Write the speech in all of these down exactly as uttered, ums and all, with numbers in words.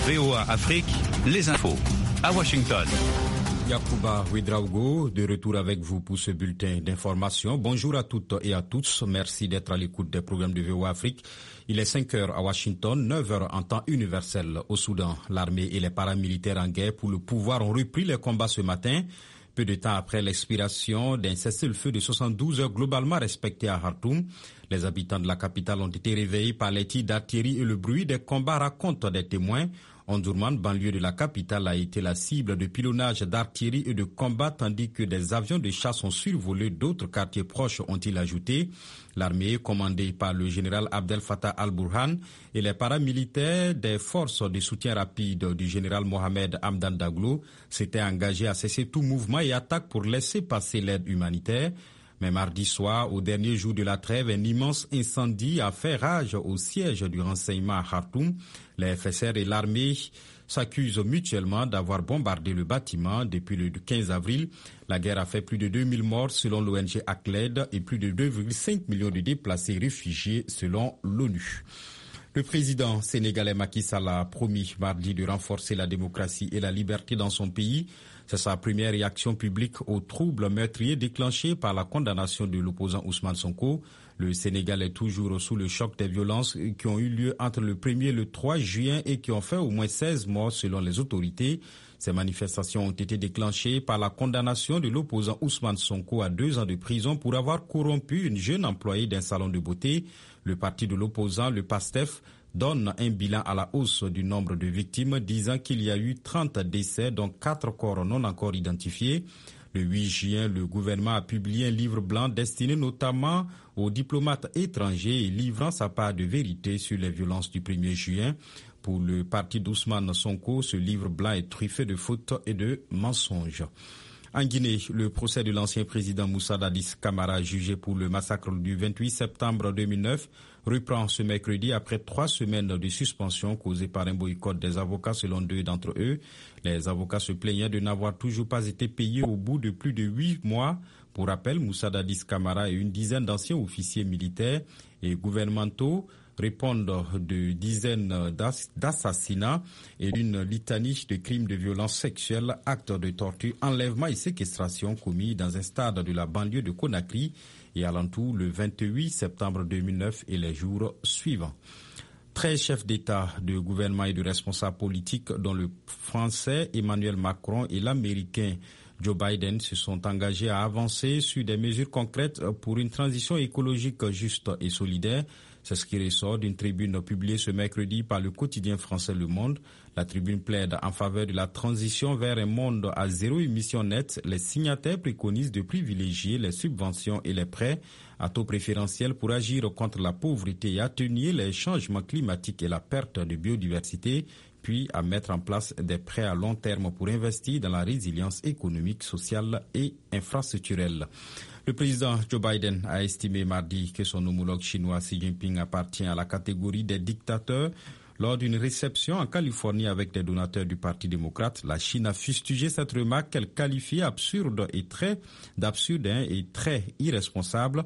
V O A Afrique, les infos. À Washington. Yacouba Ouedraogo, de retour avec vous pour ce bulletin d'information. Bonjour à toutes et à tous. Merci d'être à l'écoute des programmes de V O A Afrique. Il est cinq heures à Washington, neuf heures en temps universel au Soudan. L'armée et les paramilitaires en guerre pour le pouvoir ont repris les combats ce matin. Peu de temps après l'expiration d'un cessez-le-feu de soixante-douze heures globalement respecté à Khartoum, les habitants de la capitale ont été réveillés par les tirs d'artillerie et le bruit des combats, racontent des témoins. Omdurman, banlieue de la capitale, a été la cible de pilonnage d'artillerie et de combats tandis que des avions de chasse ont survolé d'autres quartiers proches, ont-ils ajouté. L'armée, commandée par le général Abdel Fattah al-Burhan et les paramilitaires des forces de soutien rapide du général Mohamed Hamdan Daglo, s'étaient engagés à cesser tout mouvement et attaque pour laisser passer l'aide humanitaire. Mais mardi soir, au dernier jour de la trêve, un immense incendie a fait rage au siège du renseignement à Khartoum. Les F S R et l'armée s'accusent mutuellement d'avoir bombardé le bâtiment depuis le quinze avril. La guerre a fait plus de deux mille morts selon l'O N G ACLED et plus de deux virgule cinq millions de déplacés réfugiés selon l'ONU. Le président sénégalais Macky Sall a promis mardi de renforcer la démocratie et la liberté dans son pays. C'est sa première réaction publique aux troubles meurtriers déclenchés par la condamnation de l'opposant Ousmane Sonko. Le Sénégal est toujours sous le choc des violences qui ont eu lieu entre le premier et le trois juin et qui ont fait au moins seize morts selon les autorités. Ces manifestations ont été déclenchées par la condamnation de l'opposant Ousmane Sonko à deux ans de prison pour avoir corrompu une jeune employée d'un salon de beauté. Le parti de l'opposant, le PASTEF, donne un bilan à la hausse du nombre de victimes, disant qu'il y a eu trente décès, dont quatre corps non encore identifiés. Le huit juin, le gouvernement a publié un livre blanc destiné notamment aux diplomates étrangers et livrant sa part de vérité sur les violences du premier juin. Pour le parti d'Ousmane Sonko, ce livre blanc est truffé de fautes et de mensonges. En Guinée, le procès de l'ancien président Moussa Dadis Camara, jugé pour le massacre du vingt-huit septembre deux mille neuf, reprend ce mercredi après trois semaines de suspension causées par un boycott des avocats selon deux d'entre eux. Les avocats se plaignaient de n'avoir toujours pas été payés au bout de plus de huit mois. Pour rappel, Moussa Dadis Camara et une dizaine d'anciens officiers militaires et gouvernementaux répondent de dizaines d'assassinats et d'une litanie de crimes de violence sexuelle, actes de torture, enlèvement et séquestration commis dans un stade de la banlieue de Conakry et alentour le vingt-huit septembre deux mille neuf et les jours suivants. treize chefs d'État, de gouvernement et de responsables politiques, dont le français Emmanuel Macron et l'américain Joe Biden, se sont engagés à avancer sur des mesures concrètes pour une transition écologique juste et solidaire. C'est ce qui ressort d'une tribune publiée ce mercredi par le quotidien français Le Monde. La tribune plaide en faveur de la transition vers un monde à zéro émission nette. Les signataires préconisent de privilégier les subventions et les prêts à taux préférentiel pour agir contre la pauvreté et atténuer les changements climatiques et la perte de biodiversité, puis à mettre en place des prêts à long terme pour investir dans la résilience économique, sociale et infrastructurelle. Le président Joe Biden a estimé mardi que son homologue chinois Xi Jinping appartient à la catégorie des dictateurs. Lors d'une réception en Californie avec des donateurs du Parti démocrate, la Chine a fustigé cette remarque qu'elle qualifiait absurde et très d'absurde hein, et très irresponsable.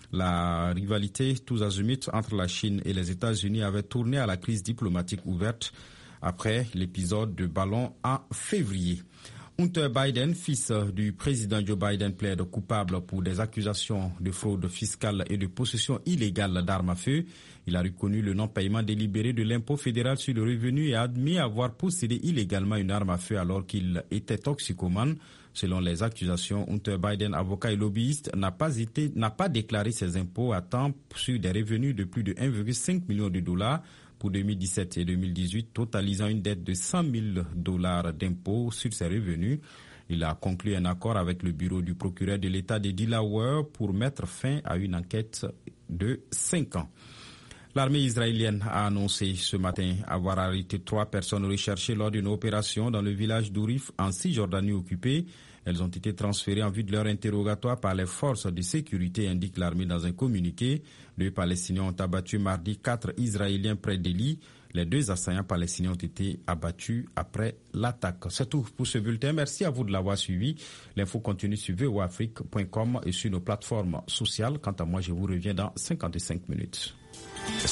La rivalité tous azimuts entre la Chine et les États-Unis avait tourné à la crise diplomatique ouverte après l'épisode de ballon en février. Hunter Biden, fils du président Joe Biden, plaide coupable pour des accusations de fraude fiscale et de possession illégale d'armes à feu. Il a reconnu le non-paiement délibéré de l'impôt fédéral sur le revenu et a admis avoir possédé illégalement une arme à feu alors qu'il était toxicomane. Selon les accusations, Hunter Biden, avocat et lobbyiste, n'a pas été, n'a pas déclaré ses impôts à temps sur des revenus de plus de un virgule cinq million de dollars pour deux mille dix-sept et deux mille dix-huit, totalisant une dette de cent mille dollars d'impôts sur ses revenus. Il a conclu un accord avec le bureau du procureur de l'État de Delaware pour mettre fin à une enquête de cinq ans. L'armée israélienne a annoncé ce matin avoir arrêté trois personnes recherchées lors d'une opération dans le village d'Ourif en Cisjordanie occupée. Elles ont été transférées en vue de leur interrogatoire par les forces de sécurité, indique l'armée dans un communiqué. Deux Palestiniens ont abattu mardi quatre Israéliens près d'Eli. Les deux assaillants palestiniens ont été abattus après l'attaque. C'est tout pour ce bulletin. Merci à vous de l'avoir suivi. L'info continue sur v o a afrique point com et sur nos plateformes sociales. Quant à moi, je vous reviens dans cinquante-cinq minutes.